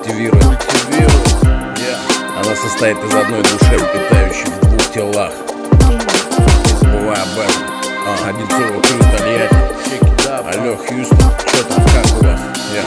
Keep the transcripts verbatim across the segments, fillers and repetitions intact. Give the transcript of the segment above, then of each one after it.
культивирует. Она состоит из одной души, питающей в двух телах. Не забывай об этом. А, Одинцово, Крым, Тольятти. Алло, Хьюстон, что там, как у вас?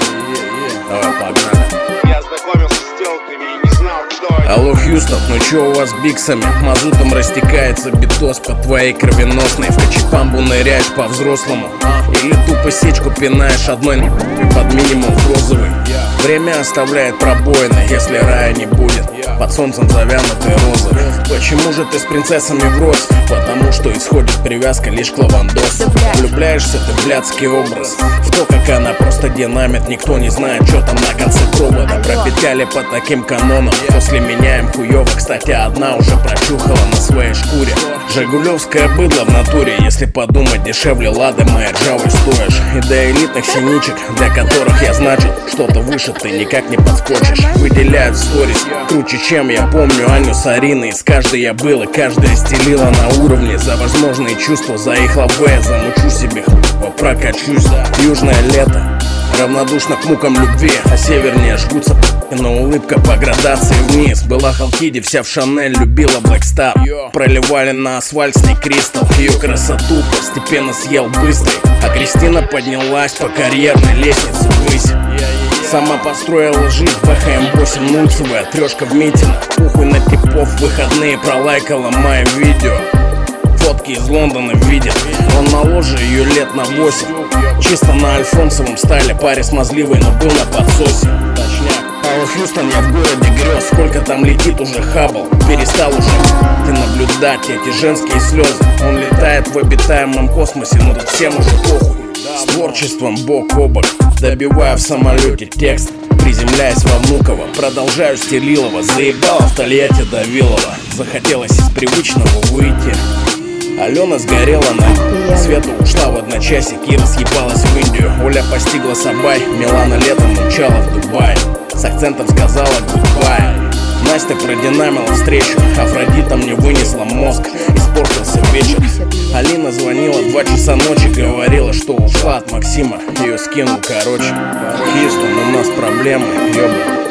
Yeah. Давай, погнали. Я знакомился с телками и не знал, кто это. Алло, Хьюстон, ну чё у вас с биксами? Мазутом растекается битос по твоей кровеносной. В качепамбу ныряешь по-взрослому, или тупо сечку пинаешь одной и под минимум в розовый. Время оставляет пробоины, если рая не будет. Под солнцем завянутые розы. Почему же ты с принцессами врозь? Потому что исходит привязка лишь к лавандосу. Влюбляешься ты в блядский образ, в то, как она просто динамит. Никто не знает, что там на конце провода. Пропетляли по таким канонам. После меняем хуёво, кстати, одна уже прочухала на своей шкуре. Жигулевское быдло в натуре. Если подумать, дешевле лады моей ржавой стоишь. И до элитных синичек, для которых я значит что-то выше, ты никак не подскочишь. Выделяют сторис круче, чем я помню Аню с Ариной. Из каждой я был, и каждая стелила на уровне. За возможные чувства, за их лаве я замучу себе хуй, прокачусь. Южное лето равнодушно к мукам любви, а севернее жгутся п***, но улыбка по градации вниз. Была Халкиди, вся в Шанель, любила Блэкстар. Проливали на асфальт с ней кристалл. Ее красоту постепенно съел быстрый, а Кристина поднялась по карьерной лестнице ввысь. Сама построила жизнь, бэ ха эм восемь нульцевая, трешка в Митино. Пухуй на типов, в выходные пролайкала мои видео. Фотки из Лондона видит, он моложе ее лет на восемь. Чисто на альфонсовом стайле, паре смазливый, но был на подсосе. Алло, Хьюстон, я в городе грез. Сколько там летит уже Хаббл, перестал уже ты наблюдать эти женские слезы. Он летает в обитаемом космосе, но тут всем уже похуй. С творчеством бок о бок, добиваю в самолете текст. Приземляясь во Внуково, продолжаю Стелилова. Заебало в Тольятти до Вилова. Захотелось из привычного выйти. Алена сгорела на Света ушла в одночасье, Кира съебалась в Индию. Оля постигла Сабай, Милана летом умчала в Дубай. С акцентом сказала гудбай. Настя продинамила встречу, Афродита мне вынесла мозг. Испортился вечер. Алина звонила в два часа ночи, говорила, что ушла от Максима. Ее скинул, короче. Хьюстон, у нас проблемы, ёбан.